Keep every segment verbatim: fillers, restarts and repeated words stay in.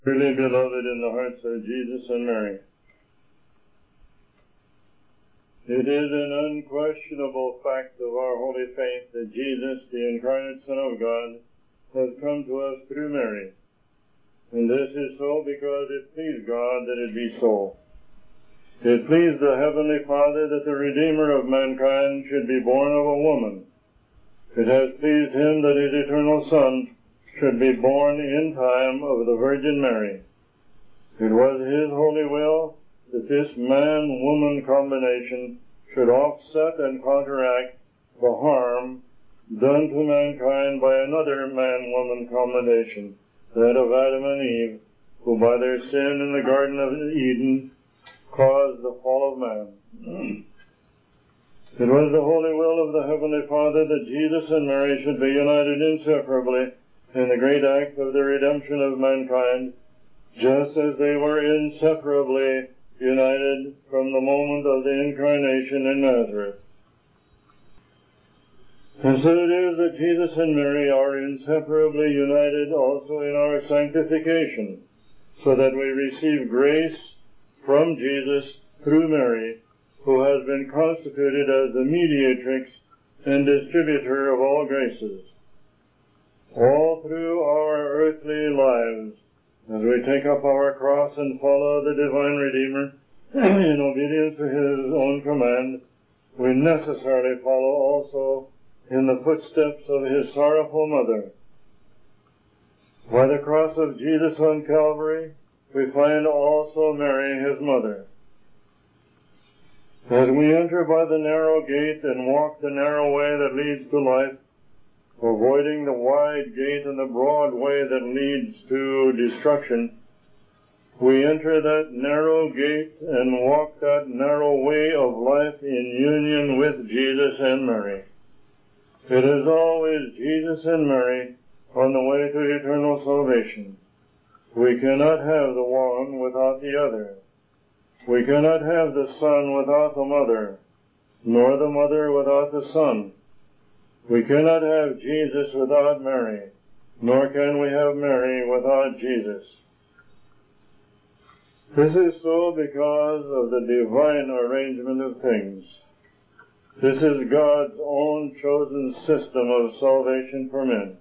Truly beloved in the hearts of Jesus and Mary, it is an unquestionable fact of our holy faith that Jesus, the incarnate Son of God, has come to us through Mary. And this is so because it pleased God that it be so. It pleased the Heavenly Father that the Redeemer of mankind should be born of a woman. It has pleased Him that His eternal Son should be born in time of the Virgin Mary. It was His holy will that this man-woman combination should offset and counteract the harm done to mankind by another man-woman combination, that of Adam and Eve, who by their sin in the Garden of Eden caused the fall of man. It was the holy will of the Heavenly Father that Jesus and Mary should be united inseparably in the great act of the redemption of mankind, just as they were inseparably united from the moment of the incarnation in Nazareth. And so it is that Jesus and Mary are inseparably united also in our sanctification, so that we receive grace from Jesus through Mary, who has been constituted as the mediatrix and distributor of all graces. All through our earthly lives, as we take up our cross and follow the divine Redeemer in obedience to His own command, we necessarily follow also in the footsteps of His sorrowful mother. By the cross of Jesus on Calvary, we find also Mary, His mother. As we enter by the narrow gate and walk the narrow way that leads to life, avoiding the wide gate and the broad way that leads to destruction, we enter that narrow gate and walk that narrow way of life in union with Jesus and Mary. It is always Jesus and Mary on the way to eternal salvation. We cannot have the one without the other. We cannot have the Son without the Mother, nor the Mother without the Son. We cannot have Jesus without Mary, nor can we have Mary without Jesus. This is so because of the divine arrangement of things. This is God's own chosen system of salvation for men.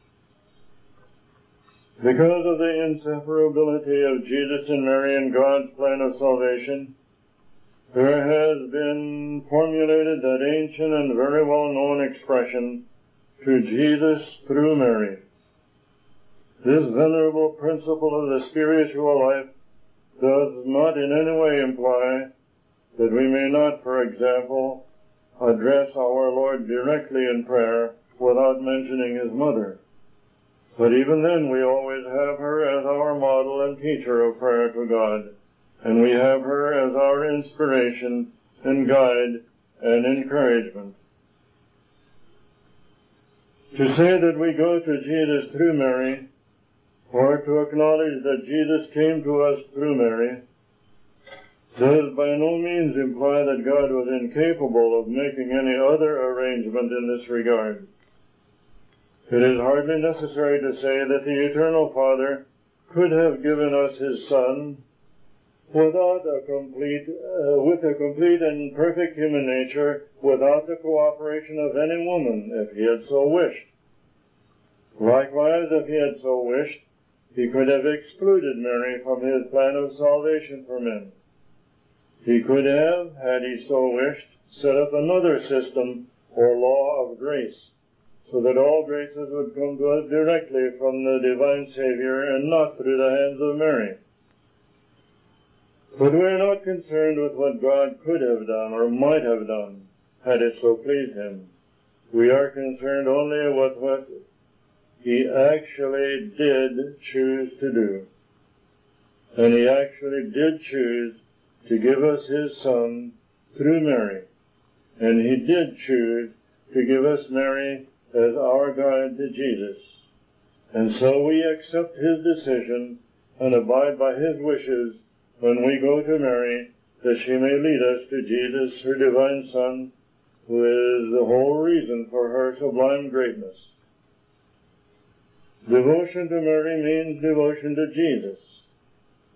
Because of the inseparability of Jesus and Mary in God's plan of salvation, there has been formulated that ancient and very well-known expression, to Jesus through Mary. This venerable principle of the spiritual life does not in any way imply that we may not, for example, address our Lord directly in prayer without mentioning His mother. But even then we always have her as our model and teacher of prayer to God, and we have her as our inspiration and guide and encouragement. To say that we go to Jesus through Mary, or to acknowledge that Jesus came to us through Mary, does by no means imply that God was incapable of making any other arrangement in this regard. It is hardly necessary to say that the Eternal Father could have given us His Son without a complete, uh, with a complete and perfect human nature, without the cooperation of any woman, if He had so wished. Likewise, if He had so wished, He could have excluded Mary from His plan of salvation for men. He could have, had He so wished, set up another system or law of grace, so that all graces would come to us directly from the divine Savior and not through the hands of Mary. But we are not concerned with what God could have done or might have done, had it so pleased Him. We are concerned only with what He actually did choose to do. And He actually did choose to give us His Son through Mary. And He did choose to give us Mary as our guide to Jesus. And so we accept His decision and abide by His wishes when we go to Mary, that she may lead us to Jesus, her divine Son, who is the whole reason for her sublime greatness. Devotion to Mary means devotion to Jesus.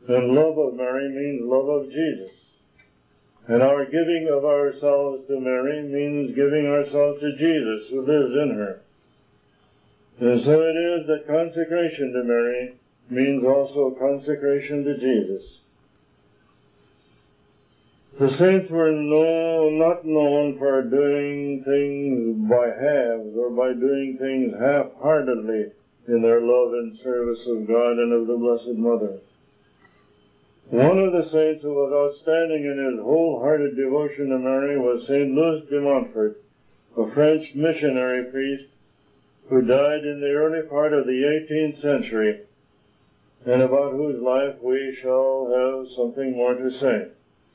And love of Mary means love of Jesus. And our giving of ourselves to Mary means giving ourselves to Jesus, who lives in her. And so it is that consecration to Mary means also consecration to Jesus. The saints were no, not known for doing things by halves or by doing things half-heartedly in their love and service of God and of the Blessed Mother. One of the saints who was outstanding in his wholehearted devotion to Mary was Saint Louis de Montfort, a French missionary priest who died in the early part of the eighteenth century, and about whose life we shall have something more to say.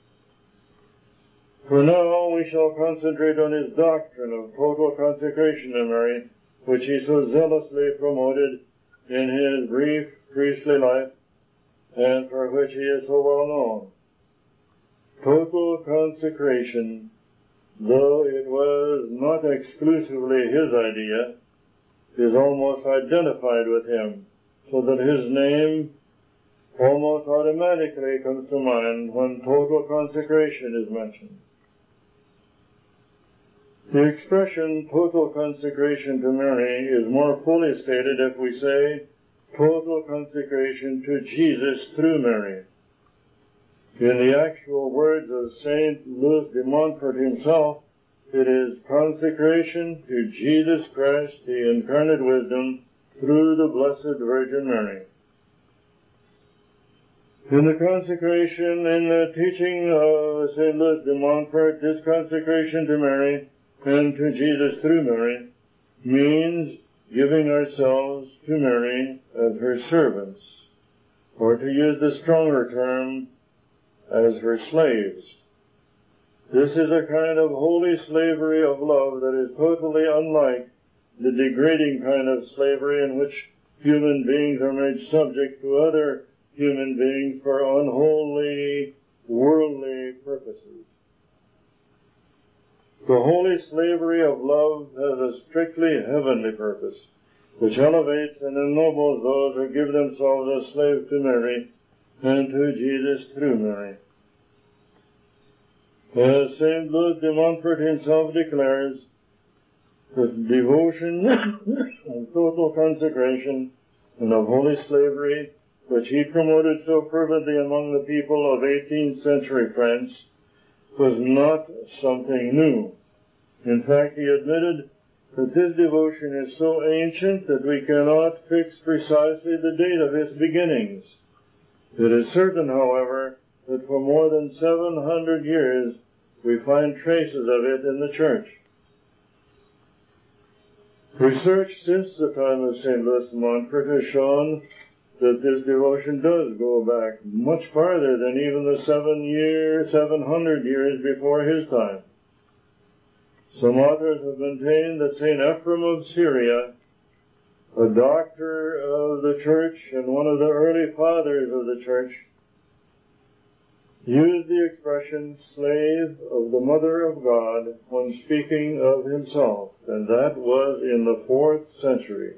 For now, we shall concentrate on his doctrine of total consecration to Mary, which he so zealously promoted in his brief priestly life, and for which he is so well known. Total consecration, though it was not exclusively his idea, is almost identified with him, so that his name almost automatically comes to mind when total consecration is mentioned. The expression total consecration to Mary is more fully stated if we say total consecration to Jesus through Mary. In the actual words of Saint Louis de Montfort himself, it is consecration to Jesus Christ, the incarnate wisdom, through the Blessed Virgin Mary. In the consecration, in the teaching of Saint Louis de Montfort, this consecration to Mary and to Jesus through Mary means giving ourselves to Mary as her servants, or to use the stronger term, as her slaves. This is a kind of holy slavery of love that is totally unlike the degrading kind of slavery in which human beings are made subject to other human beings for unholy, worldly purposes. The holy slavery of love has a strictly heavenly purpose, which elevates and ennobles those who give themselves as slaves to Mary and to Jesus through Mary. As Saint Louis de Montfort himself declares, the devotion and total consecration and of holy slavery, which he promoted so fervently among the people of eighteenth century France, was not something new. In fact, he admitted that this devotion is so ancient that we cannot fix precisely the date of its beginnings. It is certain, however, that for more than seven hundred years we find traces of it in the Church. Research since the time of Saint Louis de Montfort has shown that this devotion does go back much farther than even the seven years, seven hundred years before his time. Some authors have maintained that Saint Ephrem of Syria, a doctor of the Church and one of the early fathers of the Church, used the expression slave of the Mother of God when speaking of himself, and that was in the fourth century.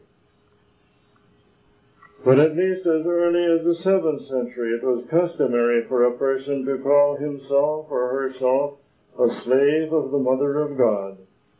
But at least as early as the seventh century, it was customary for a person to call himself or herself a slave of the Mother of God.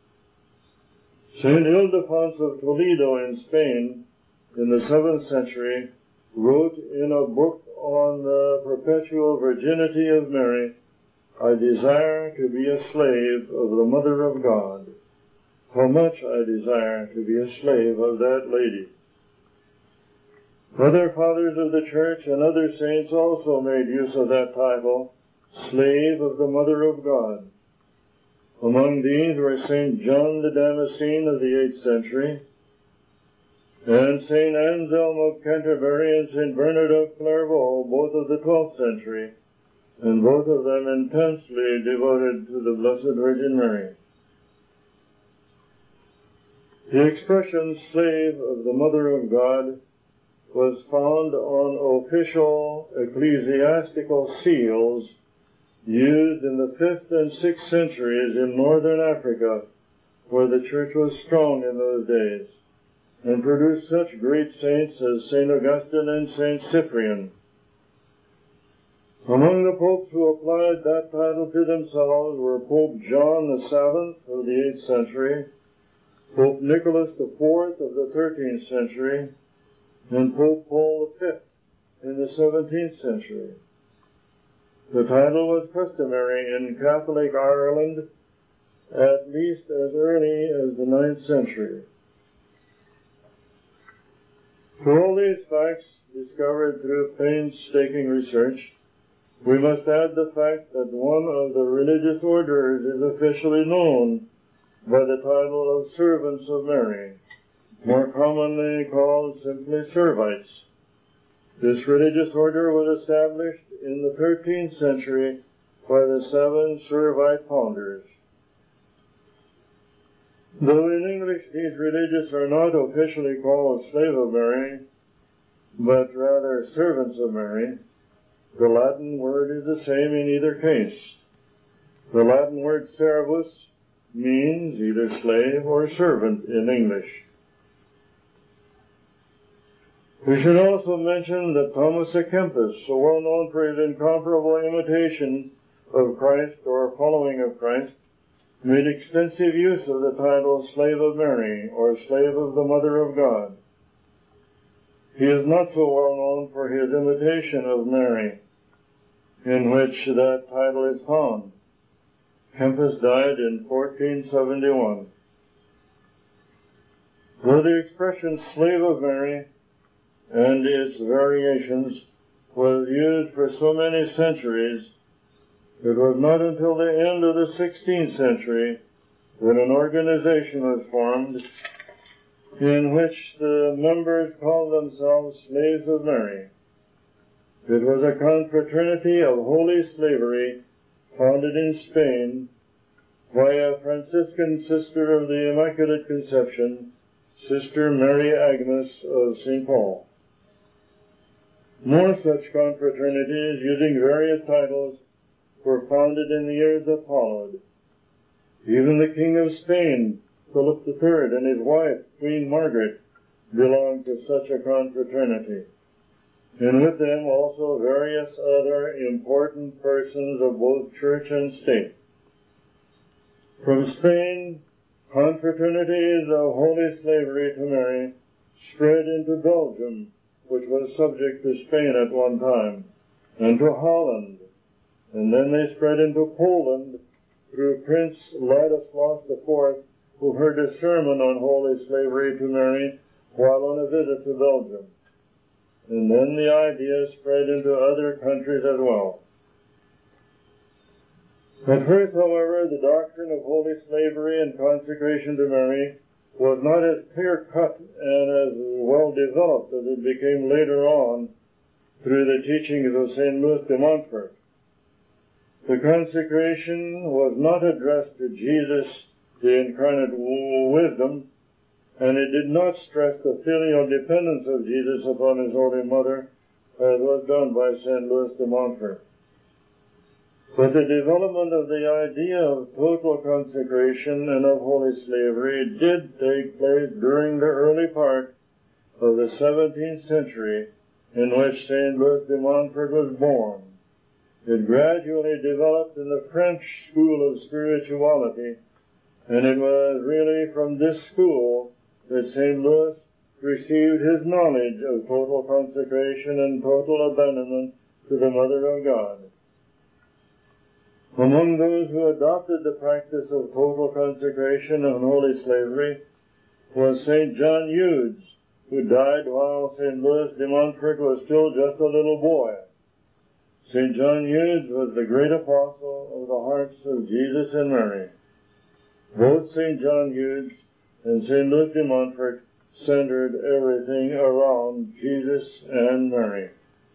Saint Ildefonso of Toledo in Spain, in the seventh century, wrote in a book on the perpetual virginity of Mary, "I desire to be a slave of the Mother of God. How much I desire to be a slave of that lady." Other fathers of the Church and other saints also made use of that title, slave of the Mother of God. Among these were Saint John the Damascene of the eighth century, and Saint Anselm of Canterbury and Saint Bernard of Clairvaux, both of the twelfth century, and both of them intensely devoted to the Blessed Virgin Mary. The expression slave of the Mother of God was found on official ecclesiastical seals used in the fifth and sixth centuries in northern Africa, where the Church was strong in those days, and produced such great saints as Saint Augustine and Saint Cyprian. Among the popes who applied that title to themselves were Pope John the Seventh of the eighth century, Pope Nicholas the Fourth of the thirteenth century, and Pope Paul the Fifth in the seventeenth century. The title was customary in Catholic Ireland at least as early as the ninth century. To all these facts discovered through painstaking research, we must add the fact that one of the religious orders is officially known by the title of Servants of Mary, more commonly called simply Servites. This religious order was established in the thirteenth century by the seven Servite founders. Though in English these religious are not officially called Slave of Mary, but rather Servants of Mary, the Latin word is the same in either case. The Latin word servus means either slave or servant in English. We should also mention that Thomas à Kempis, so well known for his incomparable imitation of Christ or following of Christ, made extensive use of the title Slave of Mary or Slave of the Mother of God. He is not so well known for his imitation of Mary, in which that title is found. Kempis died in fourteen seventy-one. Though the expression Slave of Mary and its variations was used for so many centuries, it was not until the end of the sixteenth century that an organization was formed in which the members called themselves Slaves of Mary. It was a confraternity of holy slavery founded in Spain by a Franciscan sister of the Immaculate Conception, Sister Mary Agnes of Saint Paul. More such confraternities using various titles were founded in the years that followed. Even the King of Spain, Philip the Third, and his wife, Queen Margaret, belonged to such a confraternity, and with them also various other important persons of both church and state. From Spain, confraternities of holy slavery to Mary spread into Belgium, which was subject to Spain at one time, and to Holland, and then they spread into Poland through Prince Ladislaus the Fourth, who heard a sermon on holy slavery to Mary while on a visit to Belgium. And then the idea spread into other countries as well. At first, however, the doctrine of holy slavery and consecration to Mary was not as clear-cut and as well developed as it became later on through the teachings of Saint Louis de Montfort. The consecration was not addressed to Jesus, the incarnate wisdom, and it did not stress the filial dependence of Jesus upon his Holy Mother, as was done by Saint Louis de Montfort. But the development of the idea of total consecration and of holy slavery did take place during the early part of the seventeenth century, in which Saint Louis de Montfort was born. It gradually developed in the French school of spirituality, and it was really from this school that Saint Louis received his knowledge of total consecration and total abandonment to the Mother of God. Among those who adopted the practice of total consecration and holy slavery was Saint John Eudes, who died while Saint Louis de Montfort was still just a little boy. Saint John Eudes was the great apostle of the hearts of Jesus and Mary. Both Saint John Eudes and Saint Louis de Montfort centered everything around Jesus and Mary.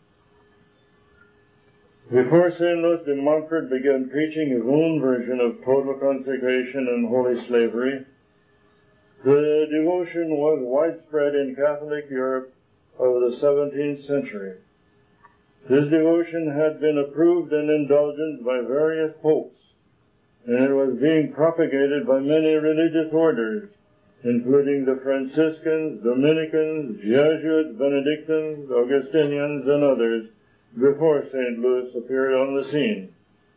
Before Saint Louis de Montfort began preaching his own version of total consecration and holy slavery, the devotion was widespread in Catholic Europe of the seventeenth century. This devotion had been approved and indulged by various popes, and it was being propagated by many religious orders, including the Franciscans, Dominicans, Jesuits, Benedictines, Augustinians, and others, before Saint Louis appeared on the scene.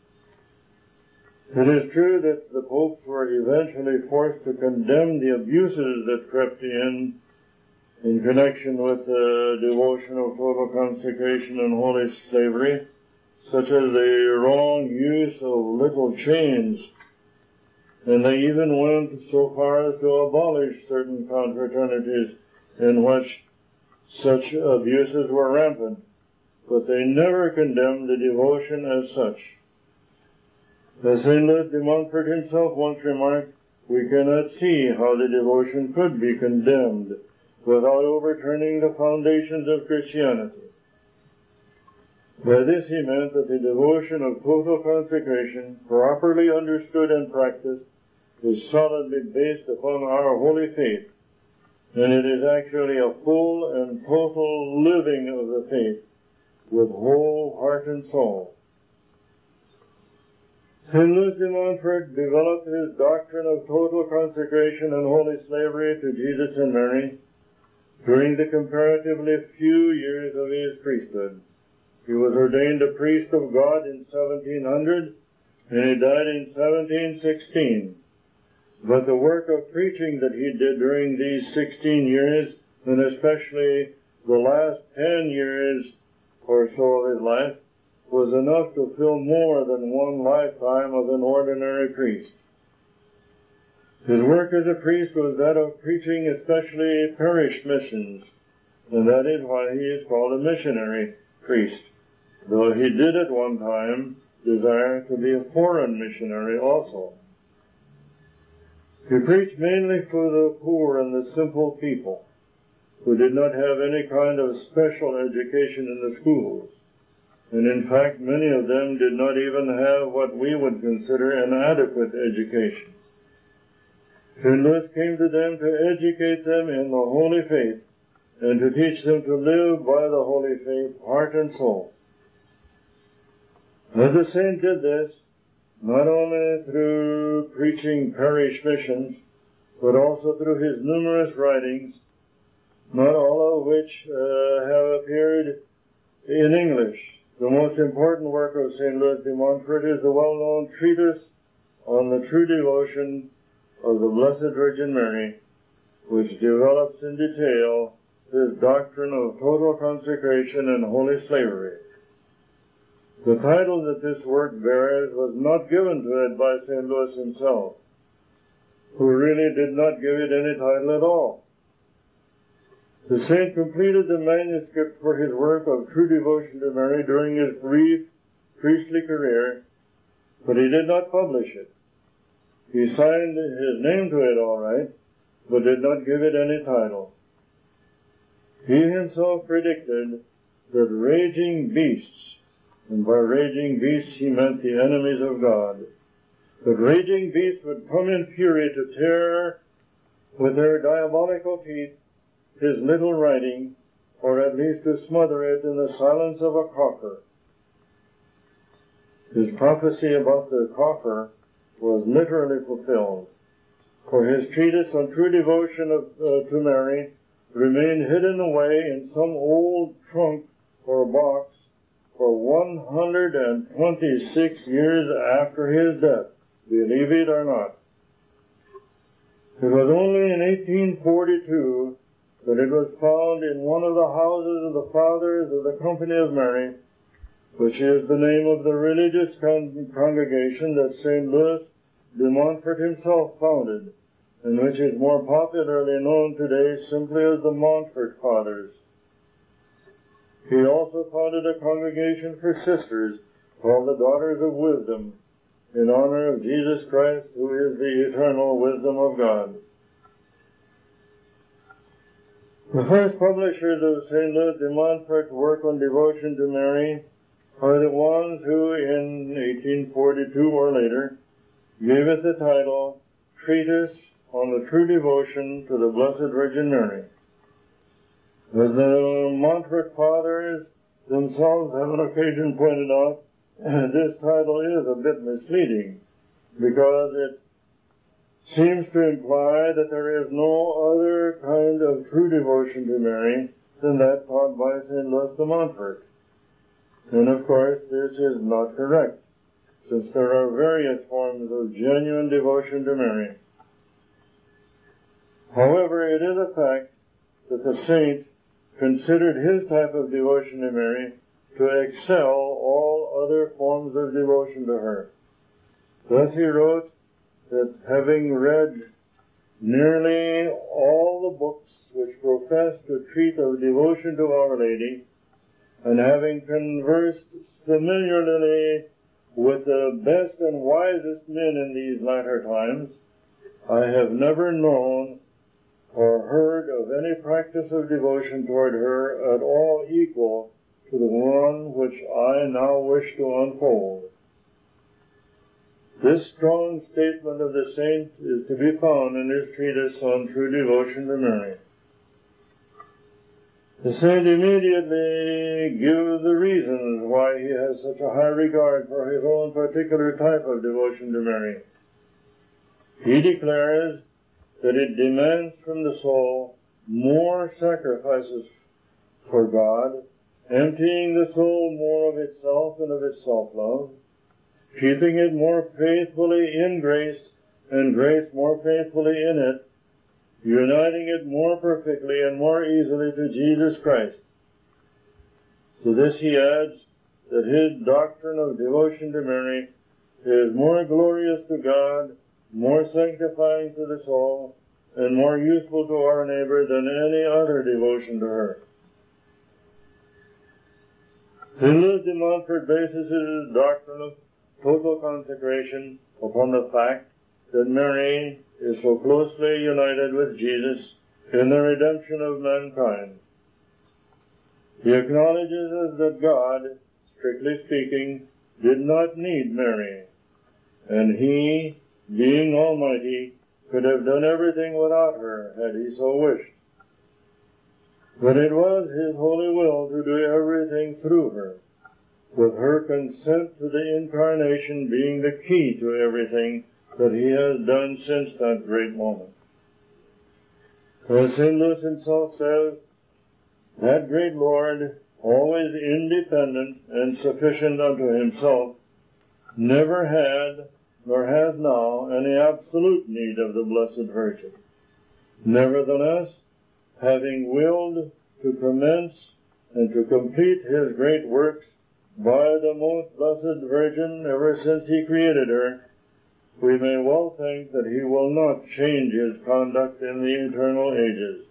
It is true that the popes were eventually forced to condemn the abuses that crept in in connection with the devotion of total consecration and holy slavery, such as the wrong use of little chains, and they even went so far as to abolish certain confraternities in which such abuses were rampant, but they never condemned the devotion as such. As Saint Louis de Montfort himself once remarked, we cannot see how the devotion could be condemned without overturning the foundations of Christianity. By this he meant that the devotion of total consecration, properly understood and practiced, is solidly based upon our holy faith, and it is actually a full and total living of the faith with whole heart and soul. Saint Louis de Montfort developed his doctrine of total consecration and holy slavery to Jesus and Mary during the comparatively few years of his priesthood. He was ordained a priest of God in seventeen hundred, and he died in seventeen sixteen. But the work of preaching that he did during these sixteen years, and especially the last ten years or so of his life, was enough to fill more than one lifetime of an ordinary priest. His work as a priest was that of preaching especially parish missions, and that is why he is called a missionary priest, though he did at one time desire to be a foreign missionary also. He preached mainly for the poor and the simple people, who did not have any kind of special education in the schools. And in fact, many of them did not even have what we would consider an adequate education. Saint Louis came to them to educate them in the holy faith and to teach them to live by the holy faith, heart and soul. As the saint did this, not only through preaching parish missions, but also through his numerous writings, not all of which uh, have appeared in English. The most important work of Saint Louis de Montfort is the well-known treatise on the true devotion of the Blessed Virgin Mary, which develops in detail his doctrine of total consecration and holy slavery. The title that this work bears was not given to it by Saint Louis himself, who really did not give it any title at all. The saint completed the manuscript for his work of true devotion to Mary during his brief priestly career, but he did not publish it. He signed his name to it all right, but did not give it any title. He himself predicted that raging beasts, and by raging beasts he meant the enemies of God, that raging beasts would come in fury to tear with their diabolical teeth his little writing, or at least to smother it in the silence of a coffer. His prophecy about the coffer was literally fulfilled, for his treatise on true devotion of, uh, to Mary remained hidden away in some old trunk or box for one hundred twenty-six years after his death, believe it or not. It was only in eighteen forty-two that it was found in one of the houses of the Fathers of the Company of Mary, which is the name of the religious con- congregation that Saint Louis de Montfort himself founded, and which is more popularly known today simply as the Montfort Fathers. He also founded a congregation for sisters called the Daughters of Wisdom, in honor of Jesus Christ, who is the eternal wisdom of God. The first publishers of Saint Louis de Montfort's work on devotion to Mary are the ones who, in eighteen forty-two or later, gave it the title Treatise on the True Devotion to the Blessed Virgin Mary. As the Montfort Fathers themselves have on occasion pointed out, this title is a bit misleading, because it seems to imply that there is no other kind of true devotion to Mary than that taught by Saint Louis de Montfort. And of course, this is not correct, since there are various forms of genuine devotion to Mary. However, it is a fact that the saint considered his type of devotion to Mary to excel all other forms of devotion to her. Thus he wrote that having read nearly all the books which profess to treat of devotion to Our Lady, and having conversed familiarly with the best and wisest men in these latter times, I have never known or heard of any practice of devotion toward her at all equal to the one which I now wish to unfold. This strong statement of the saint is to be found in his treatise on true devotion to Mary. The saint immediately gives the reasons why he has such a high regard for his own particular type of devotion to Mary. He declares that it demands from the soul more sacrifices for God, emptying the soul more of itself and of its self-love, keeping it more faithfully in grace and grace more faithfully in it, uniting it more perfectly and more easily to Jesus Christ. To this he adds that his doctrine of devotion to Mary is more glorious to God, more sanctifying to the soul, and more useful to our neighbor than any other devotion to her. Saint Louis de Montfort bases his doctrine of total consecration upon the fact that Mary is so closely united with Jesus in the redemption of mankind. He acknowledges that God, strictly speaking, did not need Mary, and he, being almighty, could have done everything without her had he so wished. But it was his holy will to do everything through her, with her consent to the incarnation being the key to everything that he has done since that great moment. As Saint Louis himself says, that great Lord, always independent and sufficient unto himself, never had, nor has now, any absolute need of the Blessed Virgin. Nevertheless, having willed to commence and to complete his great works by the most Blessed Virgin ever since he created her, we may well think that he will not change his conduct in the eternal ages.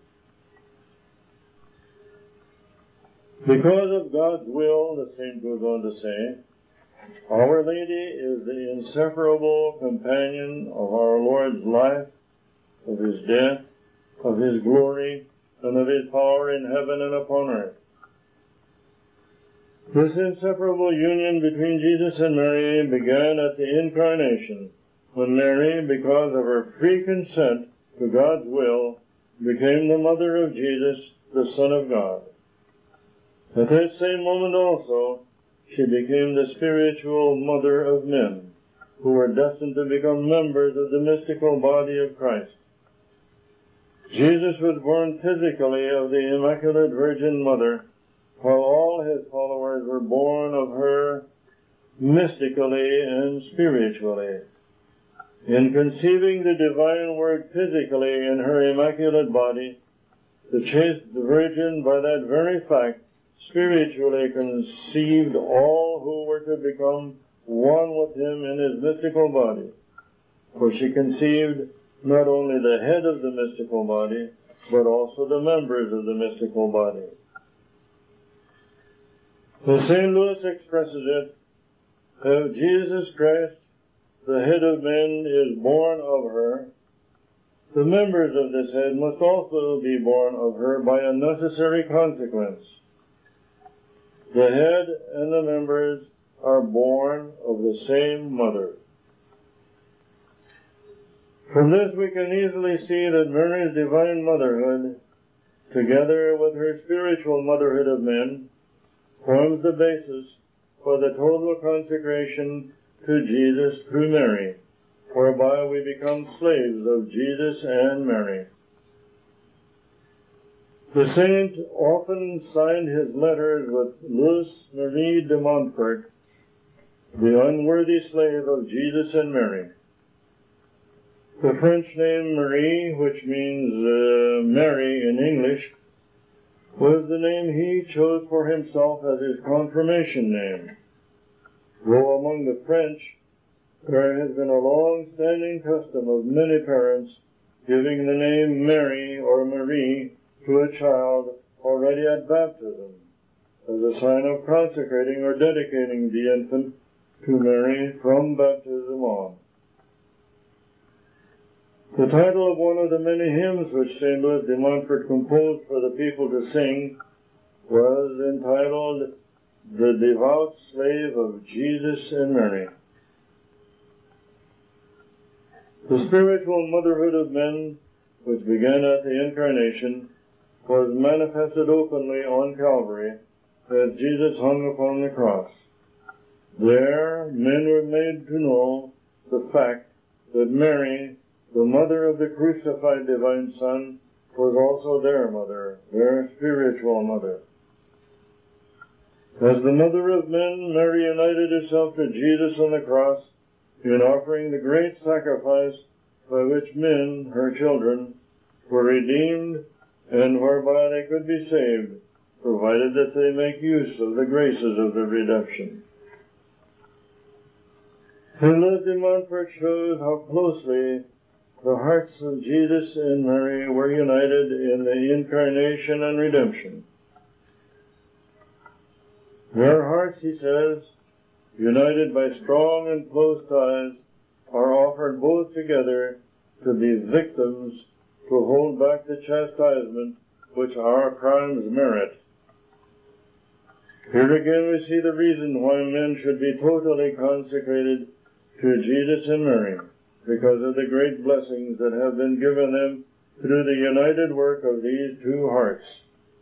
Because of God's will, the saint goes on to say, Our Lady is the inseparable companion of our Lord's life, of his death, of his glory, and of his power in heaven and upon earth. This inseparable union between Jesus and Mary began at the Incarnation, when Mary, because of her free consent to God's will, became the mother of Jesus, the Son of God. At that same moment also, she became the spiritual mother of men, who were destined to become members of the mystical body of Christ. Jesus was born physically of the Immaculate Virgin Mother, while all his followers were born of her mystically and spiritually. In conceiving the divine Word physically in her immaculate body, the chaste Virgin, by that very fact, spiritually conceived all who were to become one with him in his mystical body. For she conceived not only the head of the mystical body, but also the members of the mystical body. As Saint Louis expresses it, if Jesus Christ, the head of men, is born of her, the members of this head must also be born of her by a necessary consequence. The head and the members are born of the same mother. From this we can easily see that Mary's divine motherhood, together with her spiritual motherhood of men, forms the basis for the total consecration to Jesus through Mary, whereby we become slaves of Jesus and Mary. The saint often signed his letters with Louis Marie de Montfort, the unworthy slave of Jesus and Mary. The French name Marie, which means uh, Mary in English, was the name he chose for himself as his confirmation name. Though among the French, there has been a long-standing custom of many parents giving the name Mary or Marie to a child already at baptism, as a sign of consecrating or dedicating the infant to Mary from baptism on. The title of one of the many hymns which Saint Louis de Montfort composed for the people to sing was entitled, "The Devout Slave of Jesus and Mary." The spiritual motherhood of men, which began at the Incarnation, was manifested openly on Calvary as Jesus hung upon the cross. There, men were made to know the fact that Mary, the mother of the crucified divine Son, was also their mother, their spiritual mother. As the mother of men, Mary united herself to Jesus on the cross in offering the great sacrifice by which men, her children, were redeemed and whereby they could be saved, provided that they make use of the graces of the redemption. Saint Louis de Montfort shows how closely the hearts of Jesus and Mary were united in the Incarnation and redemption. Their hearts, he says, united by strong and close ties, are offered both together to be victims to hold back the chastisement which our crimes merit. Here again we see the reason why men should be totally consecrated to Jesus and Mary, because of the great blessings that have been given them through the united work of these two hearts.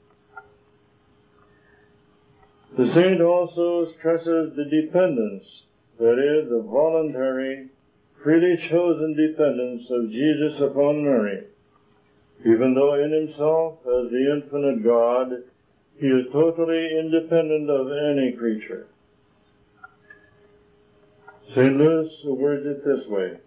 The saint also stresses the dependence, that is, the voluntary, freely chosen dependence of Jesus upon Mary. Even though in himself, as the infinite God, he is totally independent of any creature. Saint Louis words it this way: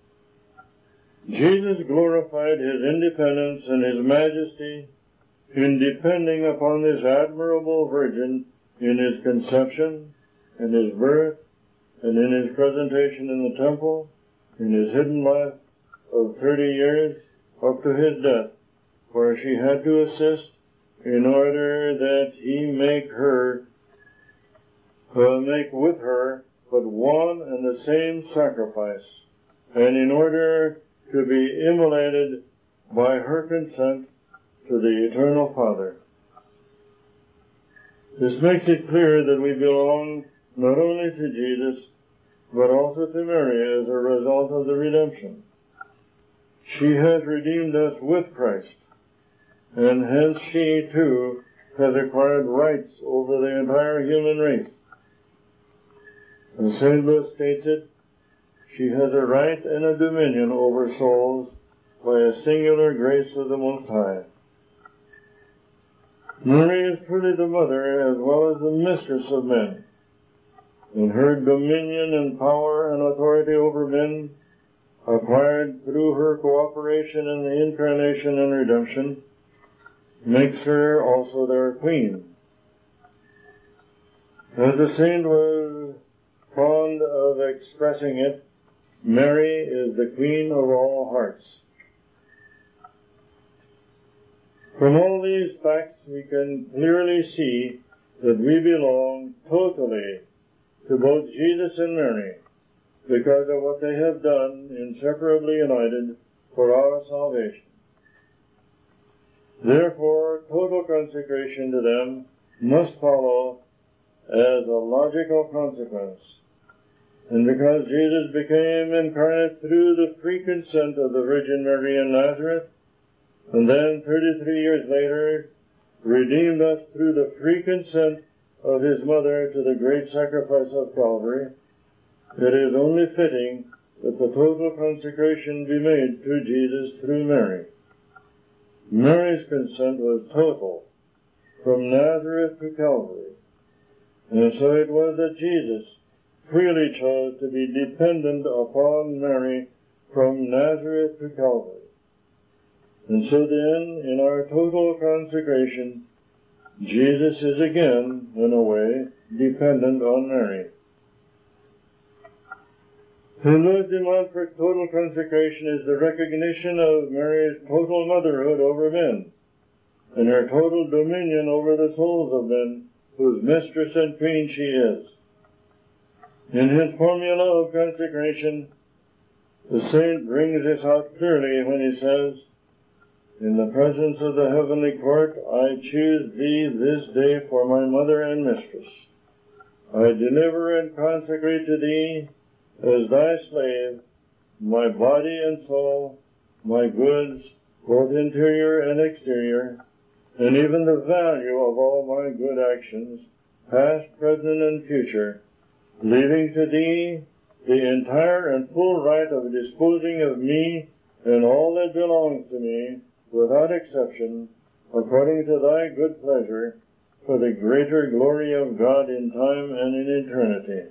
Jesus glorified his independence and his majesty in depending upon this admirable Virgin in his conception, in his birth, and in his presentation in the temple, in his hidden life of thirty years up to his death, where she had to assist in order that he make her, uh, make with her but one and the same sacrifice, and in order to be immolated by her consent to the Eternal Father. This makes it clear that we belong not only to Jesus, but also to Mary as a result of the redemption. She has redeemed us with Christ, and hence she, too, has acquired rights over the entire human race. As Saint Louis states it, she has a right and a dominion over souls by a singular grace of the Most High. Mary is truly the mother as well as the mistress of men, and her dominion and power and authority over men, acquired through her cooperation in the Incarnation and redemption, makes her also their queen. As the saint was fond of expressing it, Mary is the queen of all hearts. From all these facts, we can clearly see that we belong totally to both Jesus and Mary because of what they have done, inseparably united, for our salvation. Therefore, total consecration to them must follow as a logical consequence. And because Jesus became incarnate through the free consent of the Virgin Mary in Nazareth, and then thirty-three years later redeemed us through the free consent of his mother to the great sacrifice of Calvary, it is only fitting that the total consecration be made to Jesus through Mary. Mary's consent was total, from Nazareth to Calvary. And so it was that Jesus freely chose to be dependent upon Mary from Nazareth to Calvary. And so then, in our total consecration, Jesus is again, in a way, dependent on Mary. In Louis de Montfort's total consecration is the recognition of Mary's total motherhood over men, and her total dominion over the souls of men, whose mistress and queen she is. In his formula of consecration, the saint brings this out clearly when he says, "In the presence of the heavenly court, I choose thee this day for my mother and mistress. I deliver and consecrate to thee, as thy slave, my body and soul, my goods, both interior and exterior, and even the value of all my good actions, past, present, and future, leaving to thee the entire and full right of disposing of me and all that belongs to me, without exception, according to thy good pleasure, for the greater glory of God in time and in eternity."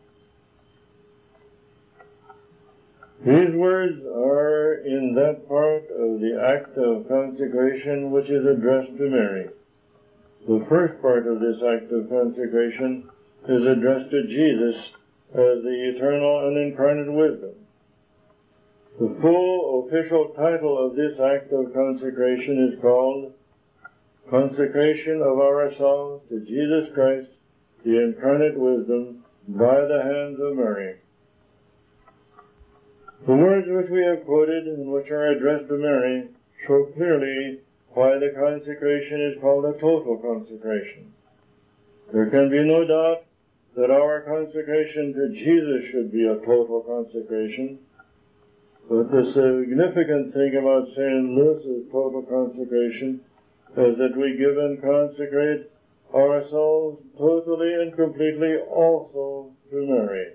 These words are in that part of the act of consecration which is addressed to Mary. The first part of this act of consecration is addressed to Jesus as the eternal and incarnate wisdom. The full official title of this act of consecration is called Consecration of Ourselves to Jesus Christ, the Incarnate Wisdom, by the hands of Mary. The words which we have quoted and which are addressed to Mary show clearly why the consecration is called a total consecration. There can be no doubt that our consecration to Jesus should be a total consecration, but the significant thing about Saint Louis's total consecration is that we give and consecrate ourselves totally and completely also to Mary.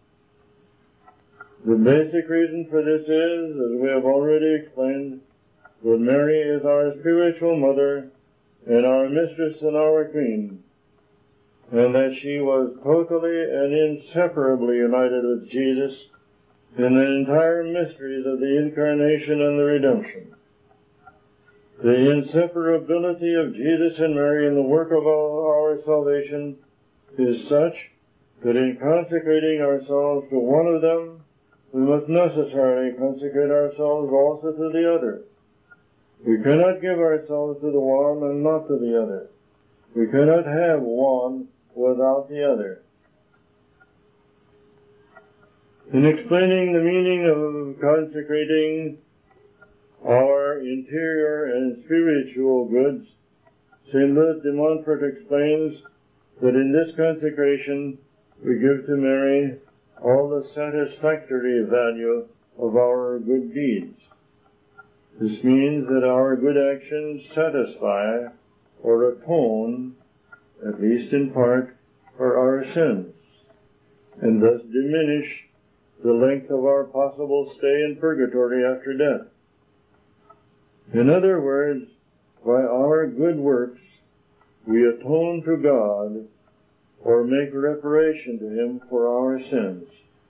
The basic reason for this is, as we have already explained, that Mary is our spiritual mother and our mistress and our queen, and that she was totally and inseparably united with Jesus in the entire mysteries of the Incarnation and the Redemption. The inseparability of Jesus and Mary in the work of our, our salvation is such that in consecrating ourselves to one of them, we must necessarily consecrate ourselves also to the other. We cannot give ourselves to the one and not to the other. We cannot have one without the other. In explaining the meaning of consecrating our interior and spiritual goods, Saint Louis de Montfort explains that in this consecration we give to Mary all the satisfactory value of our good deeds. This means that our good actions satisfy or atone, at least in part, for our sins, and thus diminish the length of our possible stay in purgatory after death. In other words, by our good works, we atone to God or make reparation to Him for our sins.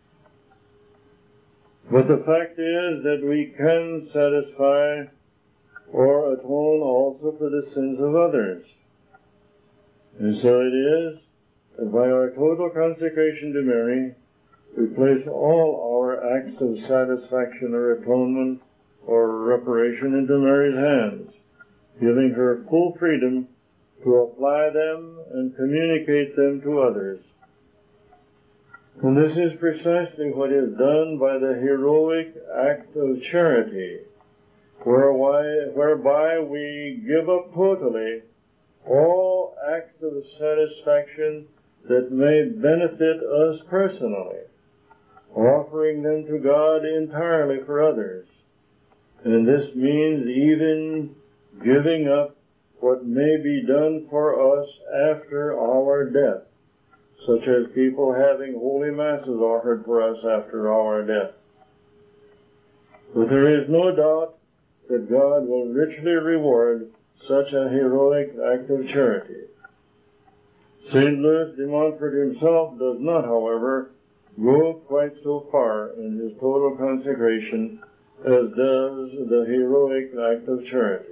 But the fact is that we can satisfy or atone also for the sins of others. And so it is that by our total consecration to Mary, we place all our acts of satisfaction or atonement or reparation into Mary's hands, giving her full freedom to apply them and communicate them to others. And this is precisely what is done by the heroic act of charity, whereby, whereby we give up totally all acts of satisfaction that may benefit us personally, offering them to God entirely for others. And this means even giving up what may be done for us after our death, such as people having holy masses offered for us after our death. But there is no doubt that God will richly reward such a heroic act of charity. Saint Louis de Montfort himself does not, however, go quite so far in his total consecration as does the heroic act of charity.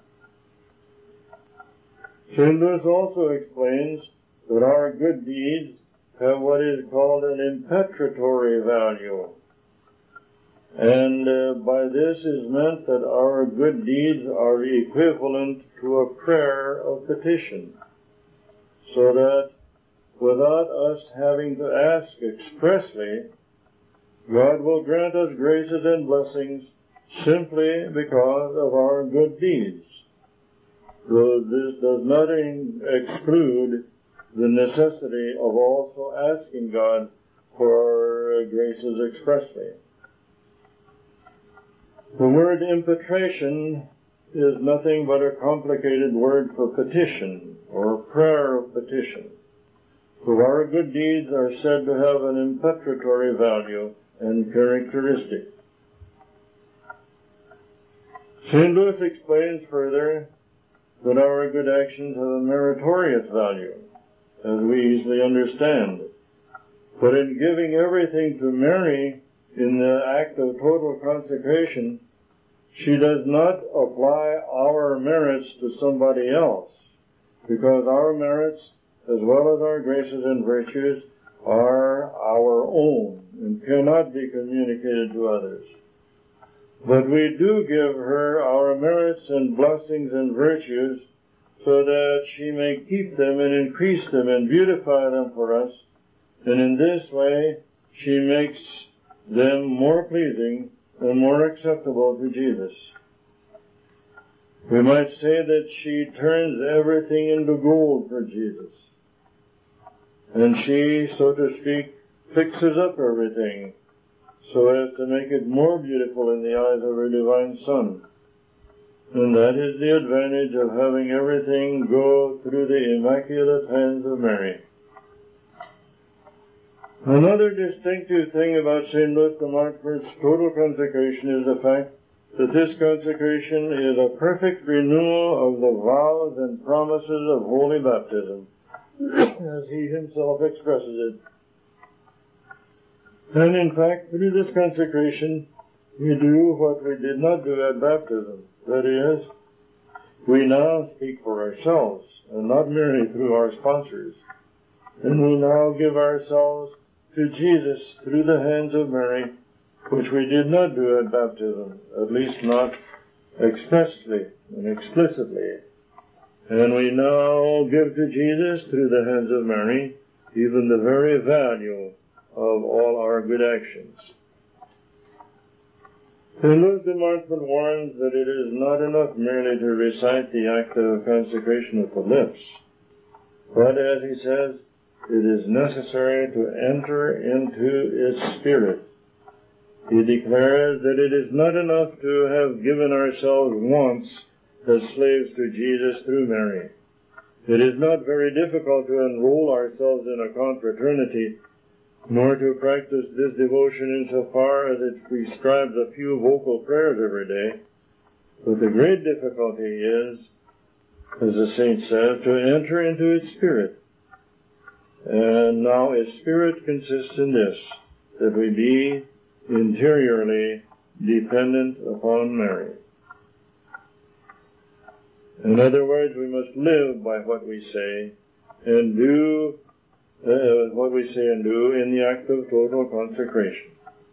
Saint Louis also explains that our good deeds have what is called an impetratory value. And uh, by this is meant that our good deeds are equivalent to a prayer of petition, so that without us having to ask expressly, God will grant us graces and blessings simply because of our good deeds. Though this does not exclude the necessity of also asking God for our graces expressly. The word impetration is nothing but a complicated word for petition or prayer of petition. So our good deeds are said to have an impetratory value and characteristic. Saint Louis explains further that our good actions have a meritorious value, as we easily understand. But in giving everything to Mary in the act of total consecration, she does not apply our merits to somebody else, because our merits, as well as our graces and virtues, are our own and cannot be communicated to others. But we do give her our merits and blessings and virtues so that she may keep them and increase them and beautify them for us, and in this way she makes them more pleasing and more acceptable to Jesus. We might say that she turns everything into gold for Jesus. And she, so to speak, fixes up everything so as to make it more beautiful in the eyes of her divine Son. And that is the advantage of having everything go through the immaculate hands of Mary. Another distinctive thing about Saint Louis de Montfort's total consecration is the fact that this consecration is a perfect renewal of the vows and promises of holy baptism, as he himself expresses it. And in fact, through this consecration, we do what we did not do at baptism. That is, we now speak for ourselves, and not merely through our sponsors. And we now give ourselves to Jesus through the hands of Mary, which we did not do at baptism, at least not expressly and explicitly. And we now give to Jesus through the hands of Mary even the very value of all our good actions. Saint Louis de Montfort warns that it is not enough merely to recite the act of consecration with the lips, but, as he says, it is necessary to enter into its spirit. He declares that it is not enough to have given ourselves once as slaves to Jesus through Mary. It is not very difficult to enroll ourselves in a confraternity, nor to practice this devotion insofar as it prescribes a few vocal prayers every day. But the great difficulty is, as the saint says, to enter into its spirit. And now its spirit consists in this, that we be interiorly dependent upon Mary. In other words, we must live by what we say and do uh, what we say and do in the act of total consecration.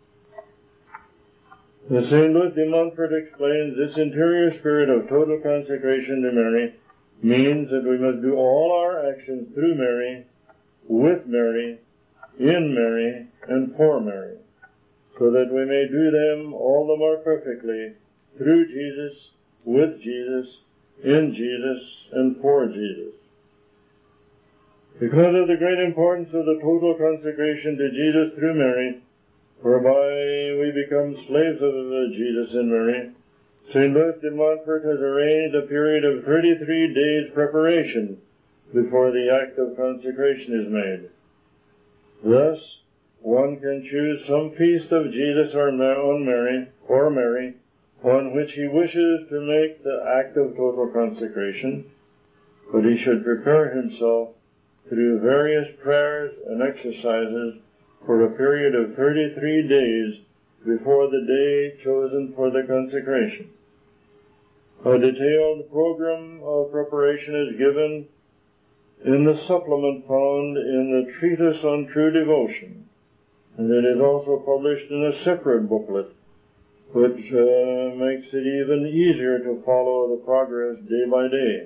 The Saint Louis de Montfort explains this interior spirit of total consecration to Mary means that we must do all our actions through Mary, with Mary, in Mary, and for Mary, so that we may do them all the more perfectly through Jesus, with Jesus, in Jesus, and for Jesus. Because of the great importance of the total consecration to Jesus through Mary, whereby we become slaves of Jesus and Mary, Saint Louis de Montfort has arranged a period of thirty-three days preparation before the act of consecration is made. Thus, one can choose some feast of Jesus or on Mary, or Mary, on which he wishes to make the act of total consecration, but he should prepare himself through various prayers and exercises for a period of thirty-three days before the day chosen for the consecration. A detailed program of preparation is given in the supplement found in the Treatise on True Devotion, and it is also published in a separate booklet, which uh, makes it even easier to follow the progress day by day.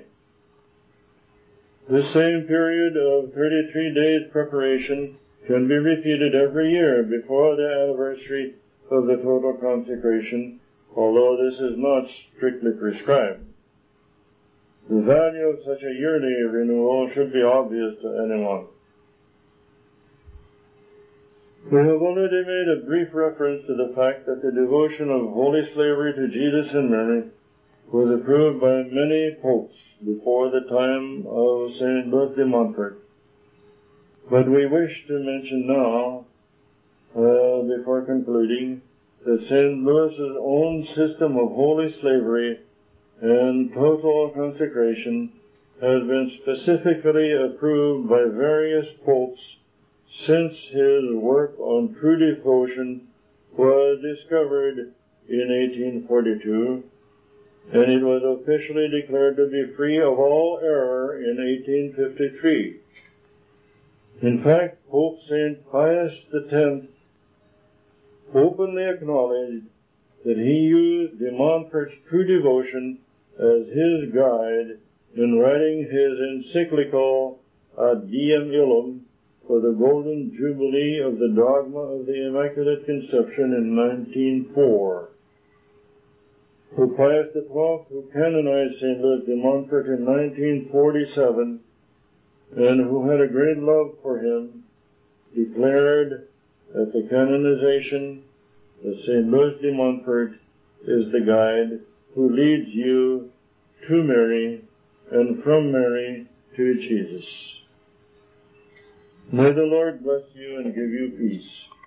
This same period of thirty-three days preparation can be repeated every year before the anniversary of the total consecration, although this is not strictly prescribed. The value of such a yearly renewal should be obvious to anyone. We have already made a brief reference to the fact that the devotion of holy slavery to Jesus and Mary was approved by many popes before the time of Saint Louis de Montfort. But we wish to mention now, uh, before concluding, that Saint Louis's own system of holy slavery and total consecration has been specifically approved by various popes since his work on true devotion was discovered in eighteen forty-two, and it was officially declared to be free of all error in eighteen fifty-three. In fact, Pope Saint Pius the tenth openly acknowledged that he used de Montfort's true devotion as his guide in writing his encyclical Ad Diem Illum for the Golden Jubilee of the Dogma of the Immaculate Conception in nineteen oh four. Pope Pius the twelfth, who canonized Saint Louis de Montfort in nineteen forty-seven, and who had a great love for him, declared at the canonization that Saint Louis de Montfort is the guide who leads you to Mary and from Mary to Jesus. May the Lord bless you and give you peace.